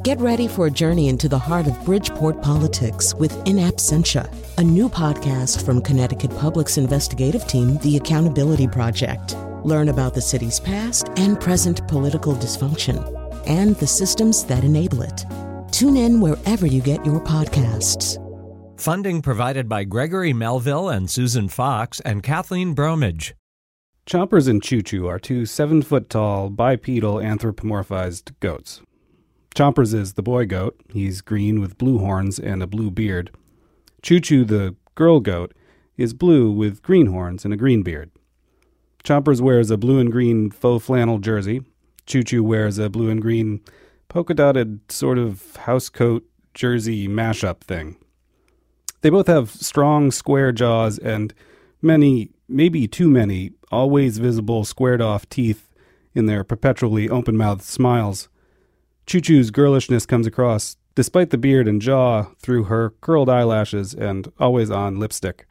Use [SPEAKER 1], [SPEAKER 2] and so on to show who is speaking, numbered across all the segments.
[SPEAKER 1] Get ready for a journey into the heart of Bridgeport politics with In Absentia, a new podcast from Connecticut Public's investigative team, The Accountability Project. Learn about the city's past and present political dysfunction and the systems that enable it. Tune in wherever you get your podcasts.
[SPEAKER 2] Funding provided by Gregory Melville and Susan Fox and Kathleen Bromage.
[SPEAKER 3] Chompers and Choo Choo are two 7-foot-tall, bipedal, anthropomorphized goats. Chompers is the boy goat. He's green with blue horns and a blue beard. Choo Choo, the girl goat, is blue with green horns and a green beard. Chompers wears a blue and green faux flannel jersey. Choo Choo wears a blue and green polka-dotted sort of housecoat jersey mashup thing. They both have strong, square jaws and many, maybe too many, always visible squared-off teeth in their perpetually open-mouthed smiles. Choo Choo's girlishness comes across, despite the beard and jaw, through her curled eyelashes and always-on lipstick.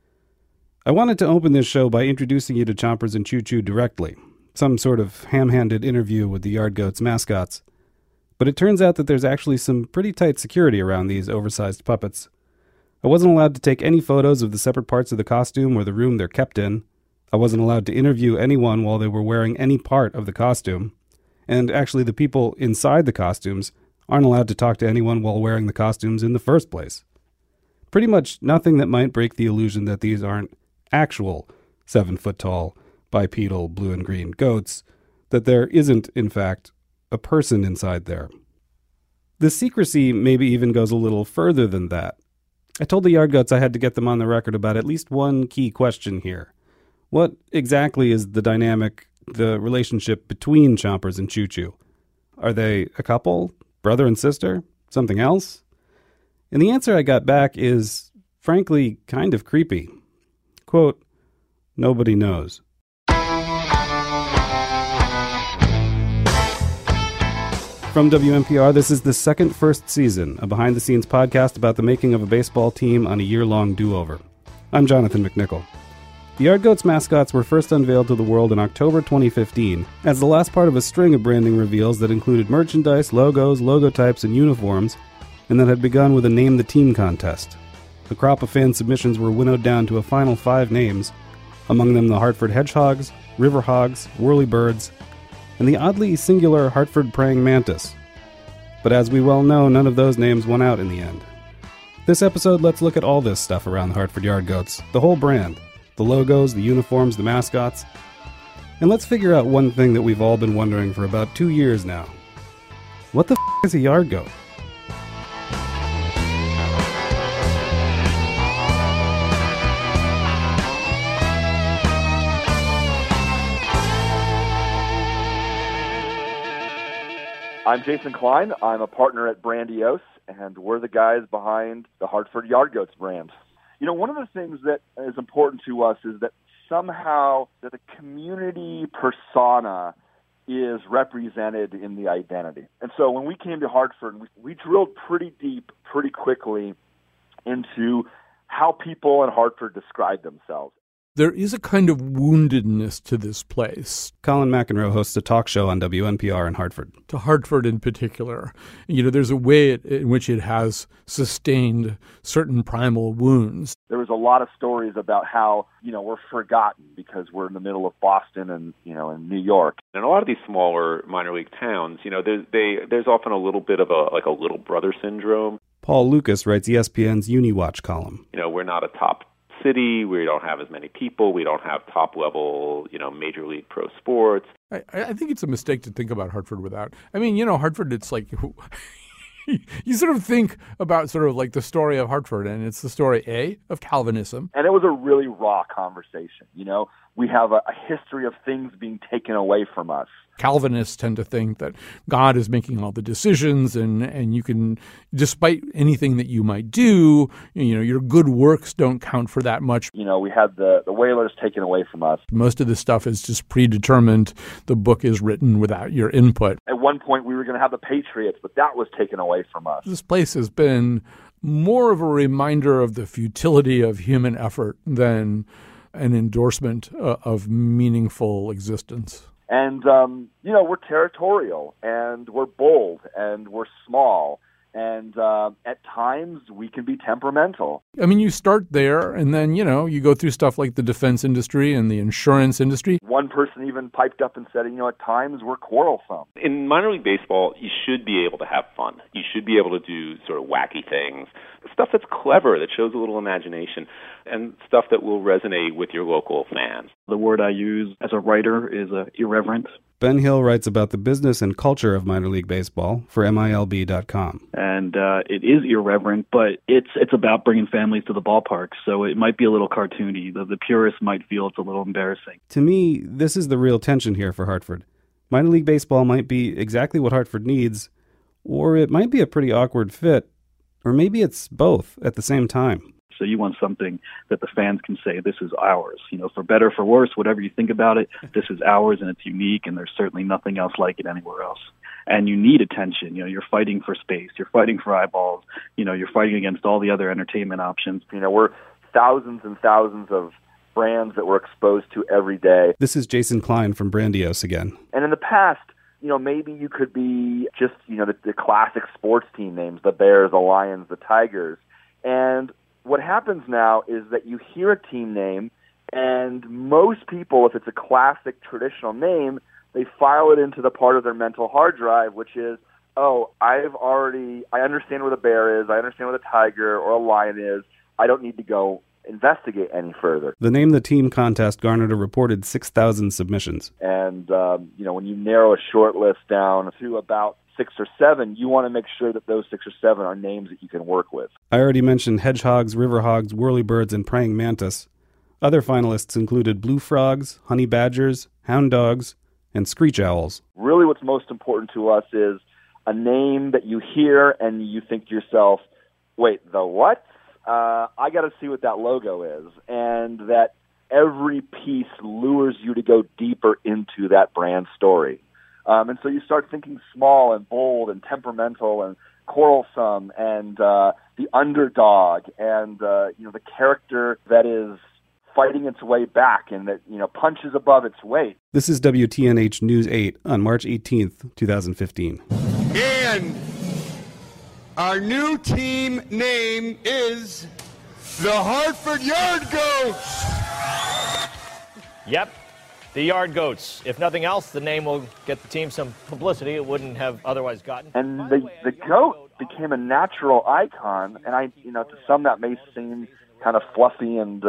[SPEAKER 3] I wanted to open this show by introducing you to Chompers and Choo Choo directly, some sort of ham-handed interview with the Yard Goats mascots. But it turns out that there's actually some pretty tight security around these oversized puppets. I wasn't allowed to take any photos of the separate parts of the costume or the room they're kept in. I wasn't allowed to interview anyone while they were wearing any part of the costume. And actually, the people inside the costumes aren't allowed to talk to anyone while wearing the costumes in the first place. Pretty much nothing that might break the illusion that these aren't actual 7-foot-tall, bipedal, blue and green goats, that there isn't, in fact, a person inside there. The secrecy maybe even goes a little further than that. I told the Yard Goats I had to get them on the record about at least one key question here. What exactly is the dynamic, the relationship between Chompers and Choo Choo? Are they a couple? Brother and sister? Something else? And the answer I got back is, frankly, kind of creepy. Quote, nobody knows. From WNPR, this is the second first season, a behind-the-scenes podcast about the making of a baseball team on a year-long do-over. I'm Jonathan McNichol. The Yard Goats mascots were first unveiled to the world in October 2015 as the last part of a string of branding reveals that included merchandise, logos, logotypes, and uniforms, and that had begun with a Name the Team contest. The crop of fan submissions were winnowed down to a final 5 names, among them the Hartford Hedgehogs, River Hogs, Whirlybirds, and the oddly singular Hartford Praying Mantis. But as we well know, none of those names won out in the end. This episode, let's look at all this stuff around the Hartford Yard Goats, the whole brand. The logos, the uniforms, the mascots. And let's figure out one thing that we've all been wondering for about 2 years now. What the is a yard goat?
[SPEAKER 4] I'm Jason Klein. I'm a partner at Brandiose, and we're the guys behind the Hartford Yard Goats brand. You know, one of the things that is important to us is that somehow that the community persona is represented in the identity. And so when we came to Hartford, we drilled pretty deep, pretty quickly into how people in Hartford describe themselves.
[SPEAKER 5] There is a kind of woundedness to this place.
[SPEAKER 3] Colin McEnroe hosts a talk show on WNPR in Hartford.
[SPEAKER 5] To Hartford in particular. You know, there's a way in which it has sustained certain primal wounds.
[SPEAKER 4] There was a lot of stories about how, we're forgotten because we're in the middle of Boston and, in New York.
[SPEAKER 6] In a lot of these smaller minor league towns, there's often a little bit of a little brother syndrome.
[SPEAKER 3] Paul Lucas writes ESPN's UniWatch column.
[SPEAKER 6] We're not a top city, we don't have as many people, we don't have top-level, major league pro sports.
[SPEAKER 5] I think it's a mistake to think about Hartford without. Hartford, it's like, you sort of think about sort of like the story of Hartford, and it's the story, of Calvinism.
[SPEAKER 4] And it was a really raw conversation, We have a history of things being taken away from us.
[SPEAKER 5] Calvinists tend to think that God is making all the decisions and you can, despite anything that you might do, your good works don't count for that much.
[SPEAKER 4] We had the Whalers taken away from us.
[SPEAKER 5] Most of this stuff is just predetermined. The book is written without your input.
[SPEAKER 4] At one point, we were going to have the Patriots, but that was taken away from us.
[SPEAKER 5] This place has been more of a reminder of the futility of human effort than an endorsement of meaningful existence.
[SPEAKER 4] And, we're territorial, and we're bold, and we're small. And at times, we can be temperamental.
[SPEAKER 5] I mean, you start there, and then, you go through stuff like the defense industry and the insurance industry.
[SPEAKER 4] One person even piped up and said, at times we're quarrelsome.
[SPEAKER 6] In minor league baseball, you should be able to have fun. You should be able to do sort of wacky things, stuff that's clever, that shows a little imagination, and stuff that will resonate with your local fans.
[SPEAKER 7] The word I use as a writer is irreverent.
[SPEAKER 3] Ben Hill writes about the business and culture of minor league baseball for MILB.com.
[SPEAKER 7] And it is irreverent, but it's about bringing families to the ballpark, so it might be a little cartoony. The purists might feel it's a little embarrassing.
[SPEAKER 3] To me, this is the real tension here for Hartford. Minor league baseball might be exactly what Hartford needs, or it might be a pretty awkward fit, or maybe it's both at the same time.
[SPEAKER 7] So you want something that the fans can say, this is ours. For better, for worse, whatever you think about it, this is ours and it's unique, and there's certainly nothing else like it anywhere else. And you need attention. You're fighting for space. You're fighting for eyeballs. You're fighting against all the other entertainment options.
[SPEAKER 4] We're thousands and thousands of brands that we're exposed to every day.
[SPEAKER 3] This is Jason Klein from Brandiose again.
[SPEAKER 4] And in the past, maybe you could be just, the classic sports team names, the Bears, the Lions, the Tigers. And what happens now is that you hear a team name, and most people, if it's a classic traditional name, they file it into the part of their mental hard drive, which is, I understand where the bear is, I understand where the tiger or a lion is, I don't need to go investigate any further.
[SPEAKER 3] The Name the Team contest garnered a reported 6,000 submissions.
[SPEAKER 4] And, when you narrow a short list down to about 6 or 7, you want to make sure that those 6 or 7 are names that you can work with.
[SPEAKER 3] I already mentioned hedgehogs, riverhogs, whirlybirds, and praying mantis. Other finalists included blue frogs, honey badgers, hound dogs, and screech owls.
[SPEAKER 4] Really what's most important to us is a name that you hear and you think to yourself, wait, the what? I got to see what that logo is. And that every piece lures you to go deeper into that brand story. And so you start thinking small and bold and temperamental and quarrelsome and the underdog and the character that is fighting its way back and that punches above its weight.
[SPEAKER 3] This is WTNH News 8 on March 18th, 2015.
[SPEAKER 8] And our new team name is the Hartford Yard Goats.
[SPEAKER 9] Yep. The Yard Goats. If nothing else, the name will get the team some publicity it wouldn't have otherwise gotten.
[SPEAKER 4] And the goat became a natural icon, and to some that may seem kind of fluffy and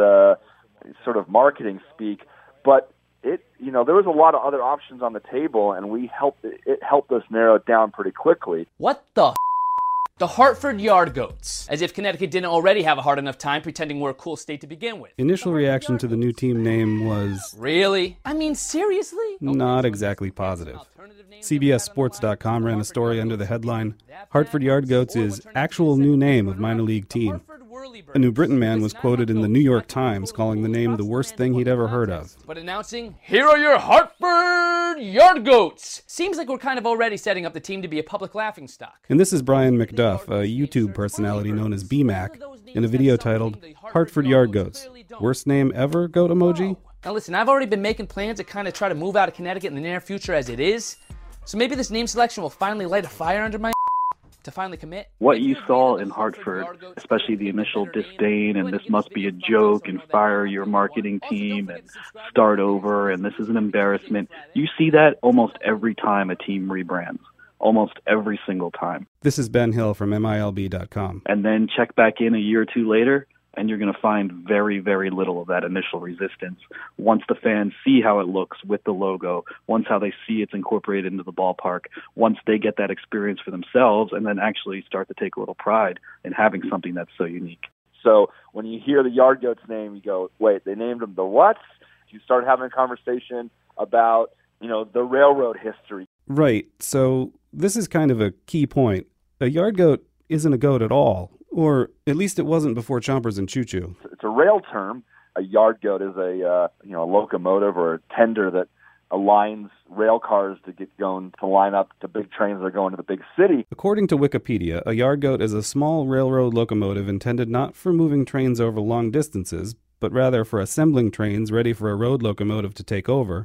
[SPEAKER 4] sort of marketing speak, but there was a lot of other options on the table, and it helped us narrow it down pretty quickly.
[SPEAKER 10] What the The Hartford Yard Goats, as if Connecticut didn't already have a hard enough time pretending we're a cool state to begin with.
[SPEAKER 3] Initial reaction to the new team name was...
[SPEAKER 10] Really? I mean, seriously?
[SPEAKER 3] Not exactly positive. CBSSports.com ran a story under the headline, Hartford Yard Goats is actual new name of minor league team. A New Britain man was quoted in the New York Times calling the name the worst thing he'd ever heard of.
[SPEAKER 10] But announcing, here are your Hartford Yard Goats! Seems like we're kind of already setting up the team to be a public laughingstock.
[SPEAKER 3] And this is Brian McDuff, a YouTube personality known as BMAC, in a video titled, Hartford Yard Goats. Worst name ever, goat emoji?
[SPEAKER 10] Now listen, I've already been making plans to kind of try to move out of Connecticut in the near future as it is. So maybe this name selection will finally light a fire under my to finally commit.
[SPEAKER 7] What you saw in Hartford, especially the initial disdain and this must be a joke and fire your marketing team and start over and this is an embarrassment, you see that almost every time a team rebrands. Almost every single time.
[SPEAKER 3] This is Ben Hill from MILB.com.
[SPEAKER 7] And then check back in a year or two later, and you're going to find very, very little of that initial resistance. Once the fans see how it looks with the logo, once how they see it's incorporated into the ballpark, once they get that experience for themselves, and then actually start to take a little pride in having something that's so unique.
[SPEAKER 4] So when you hear the Yard Goats name, you go, wait, they named them the what? You start having a conversation about, the railroad history.
[SPEAKER 3] Right. So this is kind of a key point. A yard goat isn't a goat at all. Or at least it wasn't before Chompers and Choo Choo.
[SPEAKER 4] It's a rail term. A yard goat is a locomotive or a tender that aligns rail cars to get going to line up to big trains that are going to the big city.
[SPEAKER 3] According to Wikipedia, a yard goat is a small railroad locomotive intended not for moving trains over long distances, but rather for assembling trains ready for a road locomotive to take over,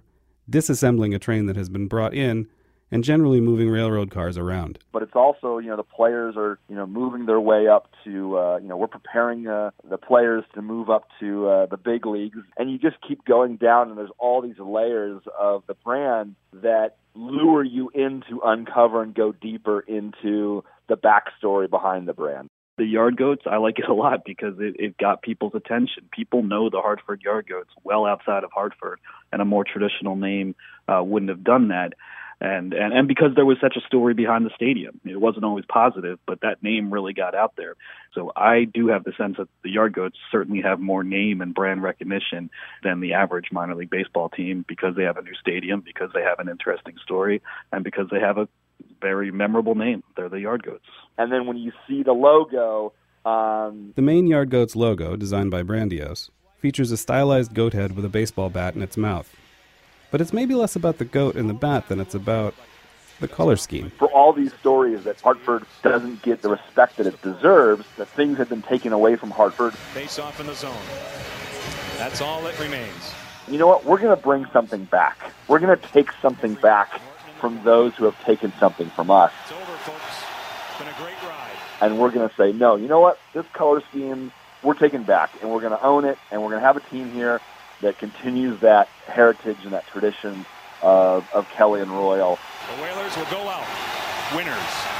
[SPEAKER 3] disassembling a train that has been brought in, and generally moving railroad cars around.
[SPEAKER 4] But it's also, the players are, moving their way up to, we're preparing the players to move up to the big leagues. And you just keep going down, and there's all these layers of the brand that lure you in to uncover and go deeper into the backstory behind the brand.
[SPEAKER 7] The Yard Goats, I like it a lot because it got people's attention. People know the Hartford Yard Goats well outside of Hartford, and a more traditional name wouldn't have done that. And because there was such a story behind the stadium. It wasn't always positive, but that name really got out there. So I do have the sense that the Yard Goats certainly have more name and brand recognition than the average minor league baseball team because they have a new stadium, because they have an interesting story, and because they have a very memorable name. They're the Yard Goats.
[SPEAKER 4] And then when you see the logo...
[SPEAKER 3] The main Yard Goats logo, designed by Brandios, features a stylized goat head with a baseball bat in its mouth. But it's maybe less about the goat and the bat than it's about the color scheme.
[SPEAKER 4] For all these stories that Hartford doesn't get the respect that it deserves, that things have been taken away from Hartford.
[SPEAKER 11] Face off in the zone. That's all that remains.
[SPEAKER 4] You know what? We're going to bring something back. We're going to take something back from those who have taken something from us.
[SPEAKER 11] It's over, folks. It's been a great ride.
[SPEAKER 4] And we're going to say, no, you know what? This color scheme, we're taking back, and we're going to own it, and we're going to have a team here that continues that heritage and that tradition of Kelly and Royal.
[SPEAKER 11] The Whalers will go out winners.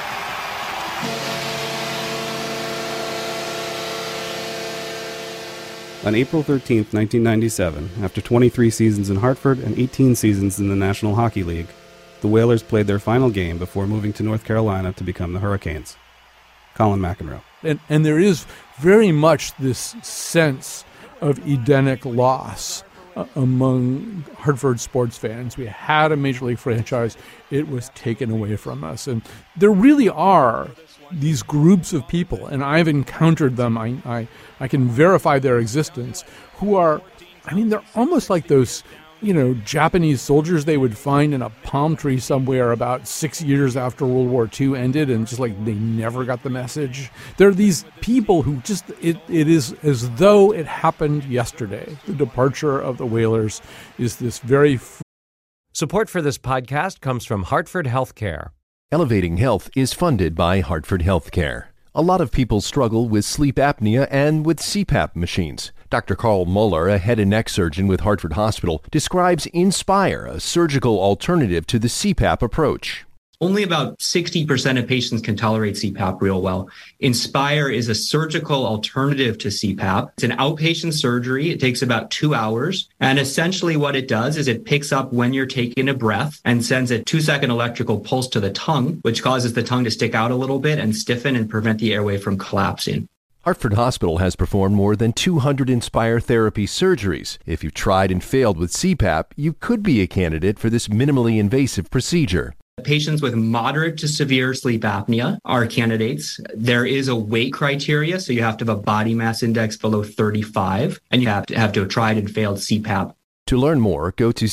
[SPEAKER 3] On April 13th, 1997, after 23 seasons in Hartford and 18 seasons in the National Hockey League, the Whalers played their final game before moving to North Carolina to become the Hurricanes. Colin McEnroe.
[SPEAKER 5] And there is very much this sense of Edenic loss among Hartford sports fans. We had a Major League franchise. It was taken away from us. And there really are these groups of people, and I've encountered them, I can verify their existence, who are, they're almost like those, Japanese soldiers they would find in a palm tree somewhere about 6 years after World War II ended, and just like they never got the message. There are these people who just, it is as though it happened yesterday. The departure of the Whalers is this very...
[SPEAKER 2] Support for this podcast comes from Hartford Healthcare.
[SPEAKER 12] Elevating Health is funded by Hartford Healthcare. A lot of people struggle with sleep apnea and with CPAP machines. Dr. Carl Muller, a head and neck surgeon with Hartford Hospital, describes Inspire, a surgical alternative to the CPAP approach.
[SPEAKER 13] Only about 60% of patients can tolerate CPAP real well. Inspire is a surgical alternative to CPAP. It's an outpatient surgery. It takes about 2 hours. And essentially what it does is it picks up when you're taking a breath and sends a 2-second electrical pulse to the tongue, which causes the tongue to stick out a little bit and stiffen and prevent the airway from collapsing.
[SPEAKER 12] Hartford Hospital has performed more than 200 Inspire therapy surgeries. If you've tried and failed with CPAP, you could be a candidate for this minimally invasive procedure.
[SPEAKER 13] Patients with moderate to severe sleep apnea are candidates. There is a weight criteria, so you have to have a body mass index below 35, and you have to have tried and failed CPAP.
[SPEAKER 12] To learn more, go to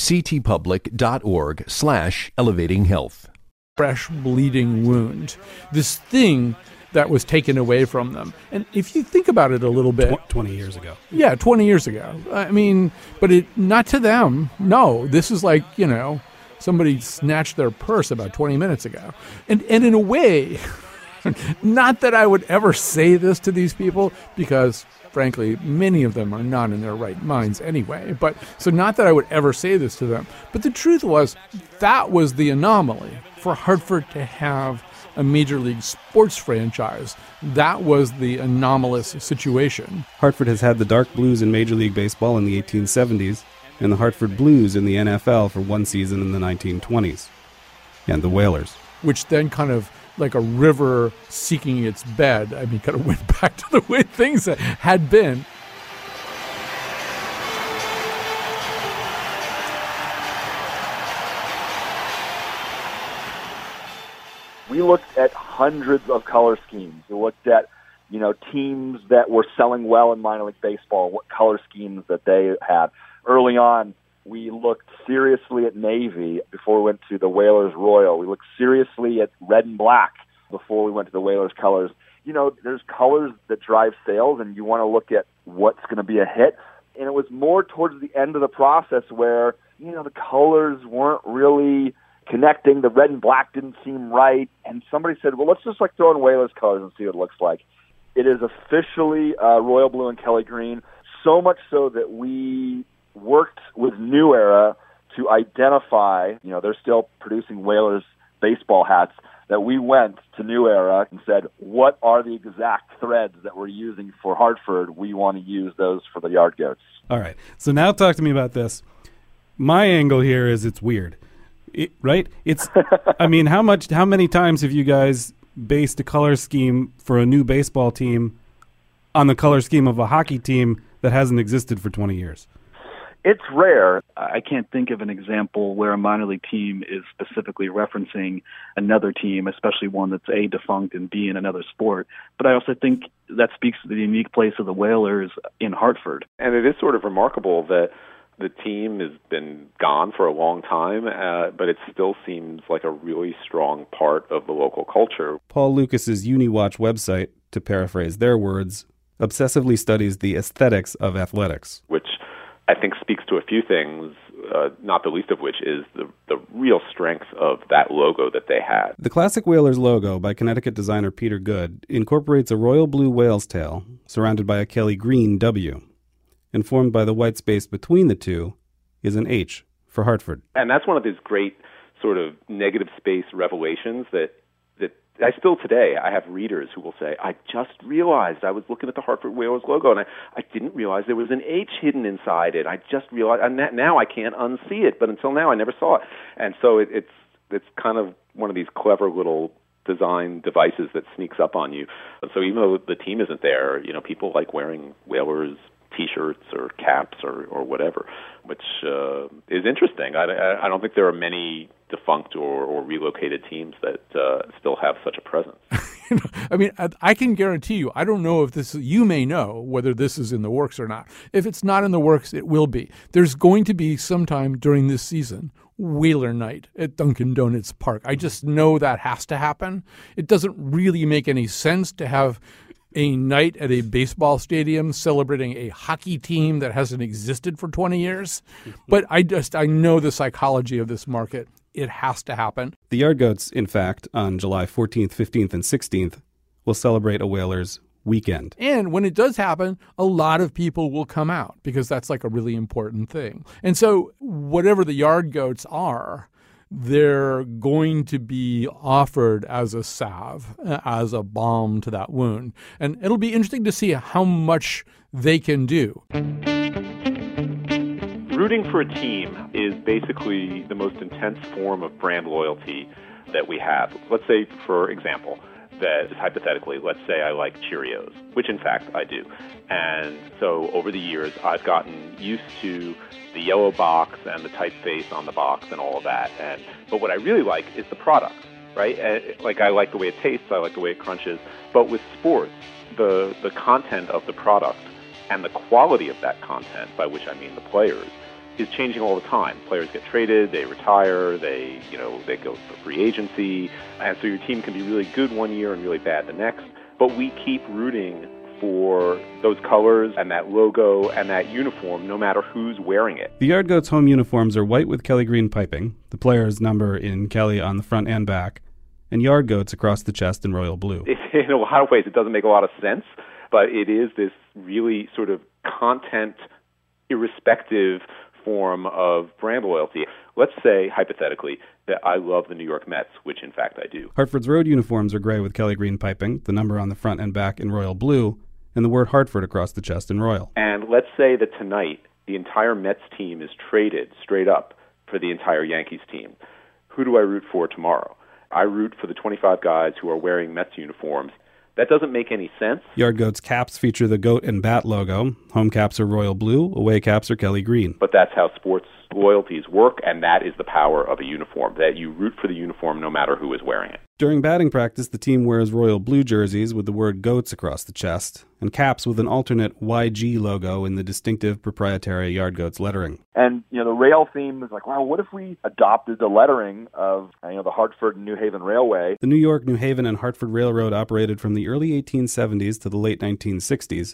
[SPEAKER 12] ctpublic.org/elevatinghealth.
[SPEAKER 5] Fresh bleeding wound. This thing that was taken away from them. And if you think about it a little bit...
[SPEAKER 3] 20 years ago.
[SPEAKER 5] Yeah, 20 years ago. But not to them. No, this is like, somebody snatched their purse about 20 minutes ago. And in a way, not that I would ever say this to these people, because, frankly, many of them are not in their right minds anyway. So not that I would ever say this to them. But the truth was, that was the anomaly. For Hartford to have a Major League sports franchise, that was the anomalous situation.
[SPEAKER 3] Hartford has had the Dark Blues in Major League Baseball in the 1870s, and the Hartford Blues in the NFL for one season in the 1920s, and the Whalers.
[SPEAKER 5] Which then kind of, like a river seeking its bed, kind of went back to the way things had been.
[SPEAKER 4] We looked at hundreds of color schemes. We looked at, teams that were selling well in minor league baseball, what color schemes that they had. Early on, we looked seriously at Navy before we went to the Whalers Royal. We looked seriously at red and black before we went to the Whalers colors. There's colors that drive sales, and you want to look at what's going to be a hit. And it was more towards the end of the process where the colors weren't really connecting. The red and black didn't seem right. And somebody said, well, let's just throw in Whalers colors and see what it looks like. It is officially royal blue and Kelly green, so much so that we worked with New Era to identify, they're still producing Whalers baseball hats, that we went to New Era and said, what are the exact threads that we're using for Hartford? We want to use those for the Yard Goats.
[SPEAKER 3] All right. So now talk to me about this. My angle here is it's weird, right? It's, I mean, how many times have you guys based a color scheme for a new baseball team on the color scheme of a hockey team that hasn't existed for 20 years?
[SPEAKER 4] It's rare.
[SPEAKER 7] I can't think of an example where a minor league team is specifically referencing another team, especially one that's A, defunct, and B, in another sport. But I also think that speaks to the unique place of the Whalers in Hartford.
[SPEAKER 6] And it is sort of remarkable that the team has been gone for a long time, but it still seems like a really strong part of the local culture.
[SPEAKER 3] Paul Lucas's UniWatch website, to paraphrase their words, obsessively studies the aesthetics of athletics,
[SPEAKER 6] which I think speaks to a few things, not the least of which is the real strength of that logo that they had.
[SPEAKER 3] The classic Whalers logo by Connecticut designer Peter Good incorporates a royal blue whale's tail surrounded by a Kelly green W. And formed by the white space between the two is an H for Hartford.
[SPEAKER 6] And that's one of these great sort of negative space revelations that I still today, I have readers who will say, I just realized I was looking at the Hartford Whalers logo, and I didn't realize there was an H hidden inside it. I just realized, and now I can't unsee it, but until now I never saw it. And so it's kind of one of these clever little design devices that sneaks up on you. So even though the team isn't there, people like wearing Whalers T-shirts or caps or whatever, which is interesting. I don't think there are many defunct or relocated teams that still have such a presence.
[SPEAKER 5] I mean, I can guarantee you, I don't know if this, you may know whether this is in the works or not. If it's not in the works, it will be. There's going to be sometime during this season, Whaler Night at Dunkin' Donuts Park. I just know that has to happen. It doesn't really make any sense to have a night at a baseball stadium celebrating a hockey team that hasn't existed for 20 years. But I know the psychology of this market. It has to happen.
[SPEAKER 3] The Yard Goats, in fact, on July 14th, 15th, and 16th, will celebrate a Whalers weekend.
[SPEAKER 5] And when it does happen, a lot of people will come out because that's like a really important thing. And so whatever the Yard Goats are, they're going to be offered as a salve, as a balm to that wound. And it'll be interesting to see how much they can do.
[SPEAKER 6] Rooting for a team is basically the most intense form of brand loyalty that we have. Let's say, for example, that hypothetically, let's say I like Cheerios, which in fact I do. And so over the years, I've gotten used to the yellow box and the typeface on the box and all of that. But what I really like is the product, right? I like the way it tastes, I like the way it crunches. But with sports, the content of the product and the quality of that content, by which I mean the players, is changing all the time. Players get traded, they retire, they go for free agency, and so your team can be really good one year and really bad the next. But we keep rooting for those colors and that logo and that uniform, no matter who's wearing it.
[SPEAKER 3] The Yard Goats home uniforms are white with Kelly green piping, the player's number in Kelly on the front and back, and Yard Goats across the chest in royal blue.
[SPEAKER 6] In a lot of ways, it doesn't make a lot of sense, but it is this really sort of content irrespective form of brand loyalty. Let's say, hypothetically, that I love the New York Mets, which in fact I do.
[SPEAKER 3] Hartford's road uniforms are gray with Kelly green piping, the number on the front and back in royal blue, and the word Hartford across the chest in royal.
[SPEAKER 6] And let's say that tonight the entire Mets team is traded straight up for the entire Yankees team. Who do I root for tomorrow? I root for the 25 guys who are wearing Mets uniforms. That doesn't make any sense.
[SPEAKER 3] Yard Goats caps feature the goat and bat logo. Home caps are royal blue. Away caps are Kelly green.
[SPEAKER 6] But that's how sports loyalties work, and that is the power of a uniform, that you root for the uniform no matter who is wearing it.
[SPEAKER 3] During batting practice, the team wears royal blue jerseys with the word Goats across the chest, and caps with an alternate YG logo in the distinctive proprietary Yard Goats lettering.
[SPEAKER 4] And, the rail theme is like, wow, what if we adopted the lettering of, the Hartford and New Haven Railway?
[SPEAKER 3] The New York, New Haven, and Hartford Railroad operated from the early 1870s to the late 1960s,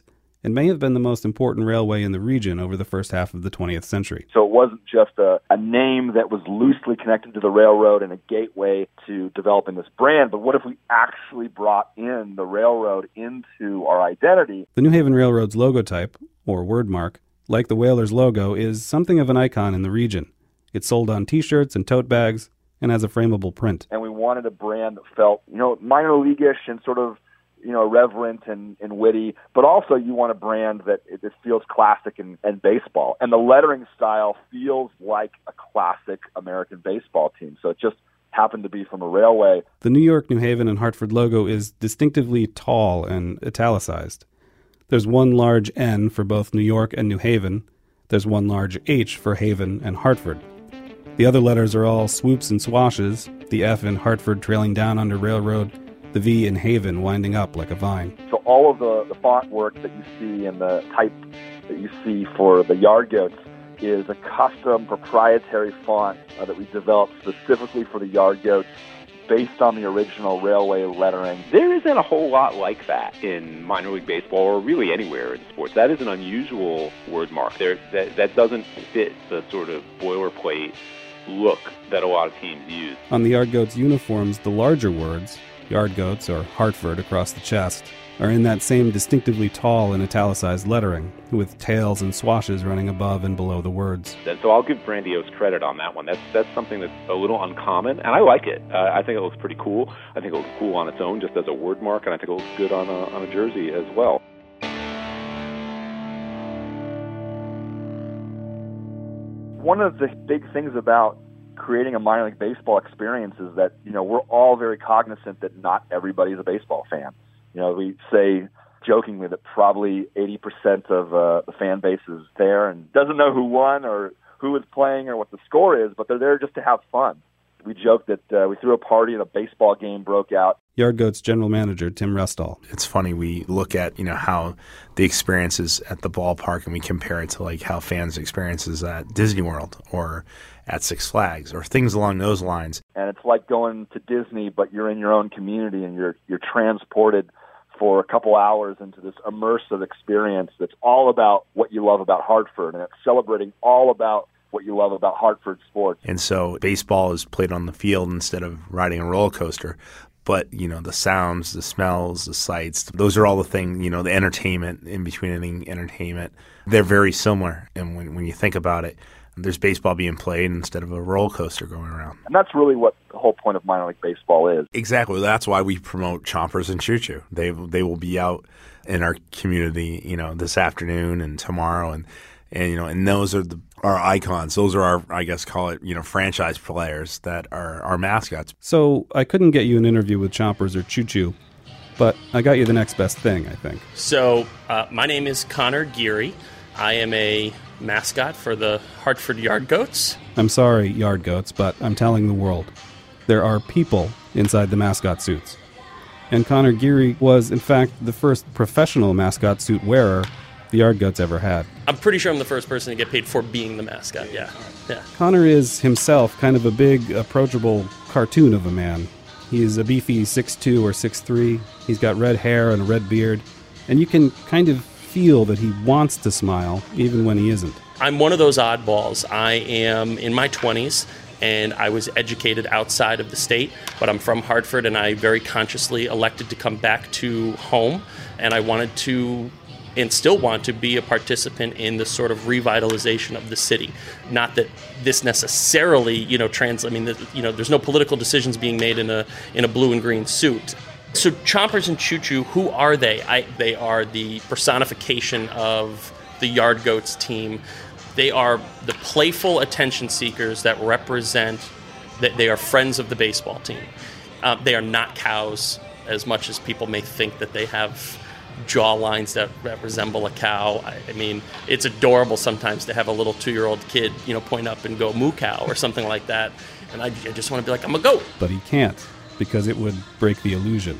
[SPEAKER 3] and may have been the most important railway in the region over the first half of the 20th century.
[SPEAKER 4] So it wasn't just a name that was loosely connected to the railroad and a gateway to developing this brand, but what if we actually brought in the railroad into our identity?
[SPEAKER 3] The New Haven Railroad's logotype, or wordmark, like the Whalers logo, is something of an icon in the region. It's sold on T-shirts and tote bags and has a frameable print.
[SPEAKER 4] And we wanted a brand that felt, minor leaguish and sort of, irreverent and witty, but also you want a brand that it feels classic and baseball. And the lettering style feels like a classic American baseball team. So it just happened to be from a railway.
[SPEAKER 3] The New York, New Haven, and Hartford logo is distinctively tall and italicized. There's one large N for both New York and New Haven. There's one large H for Haven and Hartford. The other letters are all swoops and swashes, the F in Hartford trailing down under railroad, the V in Haven winding up like a vine.
[SPEAKER 4] So all of the font work that you see and the type that you see for the Yard Goats is a custom proprietary font that we developed specifically for the Yard Goats based on the original railway lettering.
[SPEAKER 6] There isn't a whole lot like that in minor league baseball or really anywhere in sports. That is an unusual word mark. That doesn't fit the sort of boilerplate look that a lot of teams use.
[SPEAKER 3] On the Yard Goats uniforms, the larger words, Yard Goats or Hartford across the chest, are in that same distinctively tall and italicized lettering, with tails and swashes running above and below the words.
[SPEAKER 6] And so I'll give Grandiose credit on that one. That's something that's a little uncommon, and I like it. I think it looks pretty cool. I think it looks cool on its own, just as a word mark, and I think it looks good on a jersey as well.
[SPEAKER 4] One of the big things about creating a minor league baseball experience is that, we're all very cognizant that not everybody's a baseball fan. We say jokingly that probably 80% of the fan base is there and doesn't know who won or who is playing or what the score is, but they're there just to have fun. We joke that we threw a party and a baseball game broke out.
[SPEAKER 3] Yard Goats general manager Tim Rustall.
[SPEAKER 14] It's funny, we look at, how the experience is at the ballpark and we compare it to like how fans experiences at Disney World or at Six Flags or things along those lines.
[SPEAKER 4] And it's like going to Disney, but you're in your own community and you're transported for a couple hours into this immersive experience that's all about what you love about Hartford, and it's celebrating all about what you love about Hartford sports.
[SPEAKER 14] And so baseball is played on the field instead of riding a roller coaster. But, the sounds, the smells, the sights, those are all the things, the entertainment, in between inning entertainment, they're very similar. And when you think about it, there's baseball being played instead of a roller coaster going around.
[SPEAKER 4] And that's really what the whole point of minor league baseball is.
[SPEAKER 14] Exactly. That's why we promote Chompers and Choo Choo. They will be out in our community, this afternoon and tomorrow. And those are our icons. Those are our, I guess, call it, franchise players that are our mascots.
[SPEAKER 3] So I couldn't get you an interview with Chompers or Choo Choo, but I got you the next best thing, I think.
[SPEAKER 15] So my name is Connor Geary. I am a mascot for the Hartford Yard Goats.
[SPEAKER 3] I'm sorry, Yard Goats, but I'm telling the world. There are people inside the mascot suits. And Connor Geary was, in fact, the first professional mascot suit wearer the Yard Goats ever had.
[SPEAKER 15] I'm pretty sure I'm the first person to get paid for being the mascot, yeah.
[SPEAKER 3] Connor is himself kind of a big, approachable cartoon of a man. He's a beefy 6'2" or 6'3". He's got red hair and a red beard, and you can kind of feel that he wants to smile, even when he isn't.
[SPEAKER 15] I'm one of those oddballs. I am in my 20s, and I was educated outside of the state, but I'm from Hartford, and I very consciously elected to come back to home, and I wanted to and still want to be a participant in the sort of revitalization of the city. Not that this necessarily, there's no political decisions being made in a blue and green suit. So Chompers and Choo Choo, who are they? They are the personification of the Yard Goats team. They are the playful attention seekers that represent that they are friends of the baseball team. They are not cows, as much as people may think that they have jaw lines that resemble a cow. I mean, it's adorable sometimes to have a little 2-year-old kid, point up and go moo cow or something like that. And I just want to be like, I'm a goat.
[SPEAKER 3] But he can't, because it would break the illusion.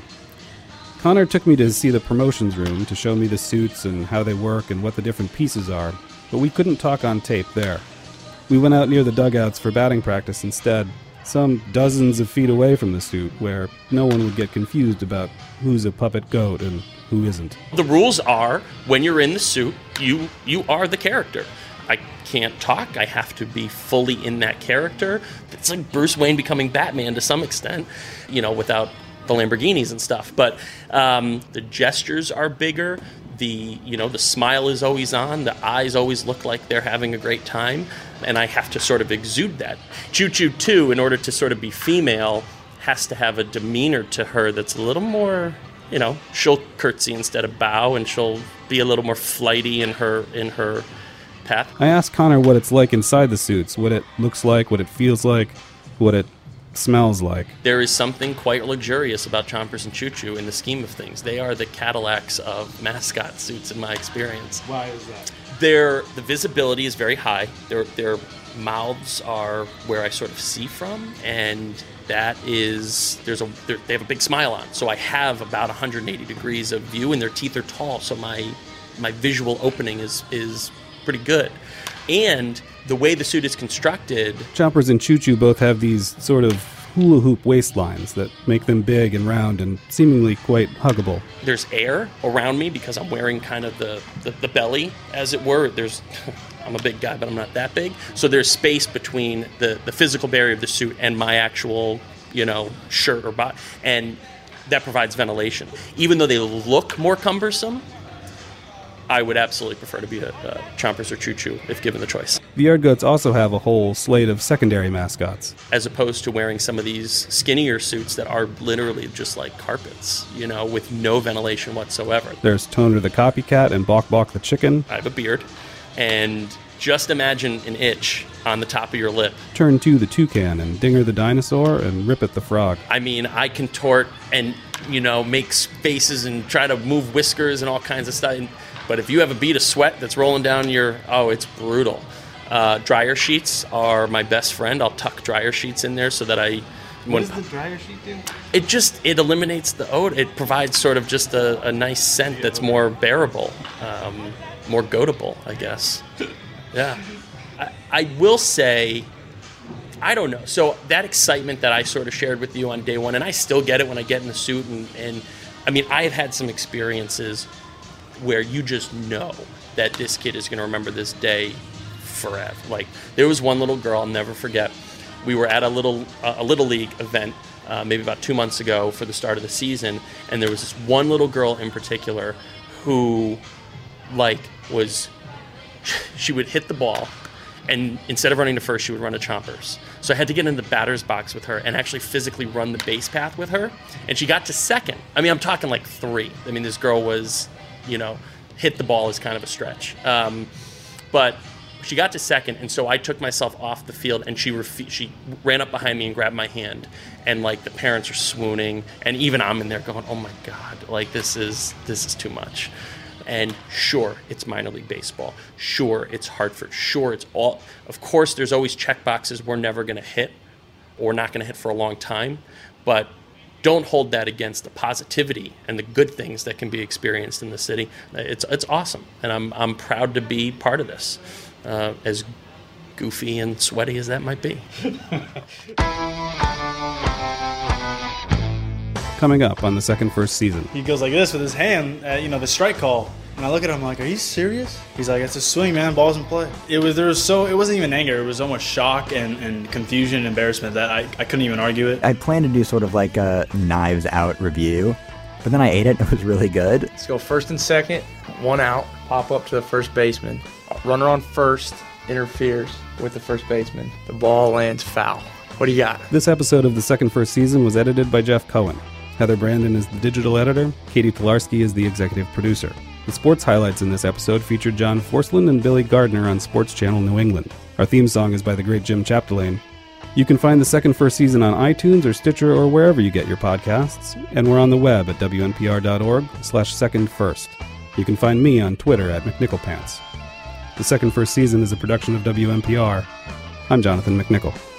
[SPEAKER 3] Connor took me to see the promotions room to show me the suits and how they work and what the different pieces are, but we couldn't talk on tape there. We went out near the dugouts for batting practice instead, some dozens of feet away from the suit, where no one would get confused about who's a puppet goat and who isn't?
[SPEAKER 15] The rules are, when you're in the suit, you are the character. I can't talk. I have to be fully in that character. It's like Bruce Wayne becoming Batman to some extent, without the Lamborghinis and stuff. But the gestures are bigger. The smile is always on. The eyes always look like they're having a great time. And I have to sort of exude that. Choo Choo, too, in order to sort of be female, has to have a demeanor to her that's a little more, she'll curtsy instead of bow, and she'll be a little more flighty in her path.
[SPEAKER 3] I asked Connor what it's like inside the suits, what it looks like, what it feels like, what it smells like.
[SPEAKER 15] There is something quite luxurious about Chompers and Choo Choo in the scheme of things. They are the Cadillacs of mascot suits in my experience.
[SPEAKER 16] Why is that?
[SPEAKER 15] The visibility is very high. Their mouths are where I sort of see from, and that is they have a big smile on. So I have about 180 degrees of view, and their teeth are tall, so my visual opening is pretty good. And the way the suit is constructed...
[SPEAKER 3] Chompers and Choo Choo both have these sort of hula hoop waistlines that make them big and round and seemingly quite huggable.
[SPEAKER 15] There's air around me because I'm wearing kind of the belly, as it were. I'm a big guy, but I'm not that big. So there's space between the physical barrier of the suit and my actual, shirt or body. And that provides ventilation. Even though they look more cumbersome, I would absolutely prefer to be a Chompers or Choo Choo if given the choice.
[SPEAKER 3] The Yard Goats also have a whole slate of secondary mascots.
[SPEAKER 15] As opposed to wearing some of these skinnier suits that are literally just like carpets, with no ventilation whatsoever.
[SPEAKER 3] There's Toner the Copycat and Bok Bok the Chicken.
[SPEAKER 15] I have a beard, and just imagine an itch on the top of your lip.
[SPEAKER 3] Turn 2 the Toucan and Dinger the Dinosaur and Rip It the Frog.
[SPEAKER 15] I mean, I contort and, make faces and try to move whiskers and all kinds of stuff. But if you have a bead of sweat that's rolling down it's brutal. Dryer sheets are my best friend. I'll tuck dryer sheets in there so that
[SPEAKER 16] What does the dryer sheet do?
[SPEAKER 15] It eliminates the odor. It provides sort of just a nice scent that's more bearable, more goatable, I guess. Yeah. I will say, I don't know. So that excitement that I sort of shared with you on day one, and I still get it when I get in the suit, and I mean, I have had some experiences where you just know that this kid is going to remember this day forever. Like, there was one little girl I'll never forget. We were at a little league event maybe about 2 months ago for the start of the season, and there was this one little girl in particular who, she would hit the ball, and instead of running to first, she would run to Chompers. So I had to get in the batter's box with her and actually physically run the base path with her, and she got to second. I mean, I'm talking like 3. I mean, this girl was... hit the ball is kind of a stretch. But she got to second, and so I took myself off the field, and she ran up behind me and grabbed my hand. And, the parents are swooning, and even I'm in there going, oh, my God, this is too much. And sure, it's minor league baseball. Sure, it's Hartford. Sure, it's all... Of course, there's always check boxes we're never going to hit or not going to hit for a long time, but... Don't hold that against the positivity and the good things that can be experienced in the city. It's awesome, and I'm proud to be part of this, as goofy and sweaty as that might be.
[SPEAKER 3] Coming up on the second first season.
[SPEAKER 16] He goes like this with his hand, the strike call. And I look at him like, are you serious? He's like, it's a swing, man. Ball's in play. It wasn't even anger. It was almost shock and confusion and embarrassment that I couldn't even argue it.
[SPEAKER 17] I planned to do sort of like a Knives Out review, but then I ate it. It was really good.
[SPEAKER 18] Let's go first and second, 1 out, pop up to the first baseman. Runner on first interferes with the first baseman. The ball lands foul. What do you got?
[SPEAKER 3] This episode of the second first season was edited by Jeff Cohen. Heather Brandon is the digital editor. Katie Pilarski is the executive producer. The sports highlights in this episode featured John Forsland and Billy Gardner on Sports Channel New England. Our theme song is by the great Jim Chapdelaine. You can find the second first season on iTunes or Stitcher or wherever you get your podcasts, and we're on the web at wnpr.org/secondfirst. You can find me on Twitter at McNickelPants. The second first season is a production of WNPR. I'm Jonathan McNichol.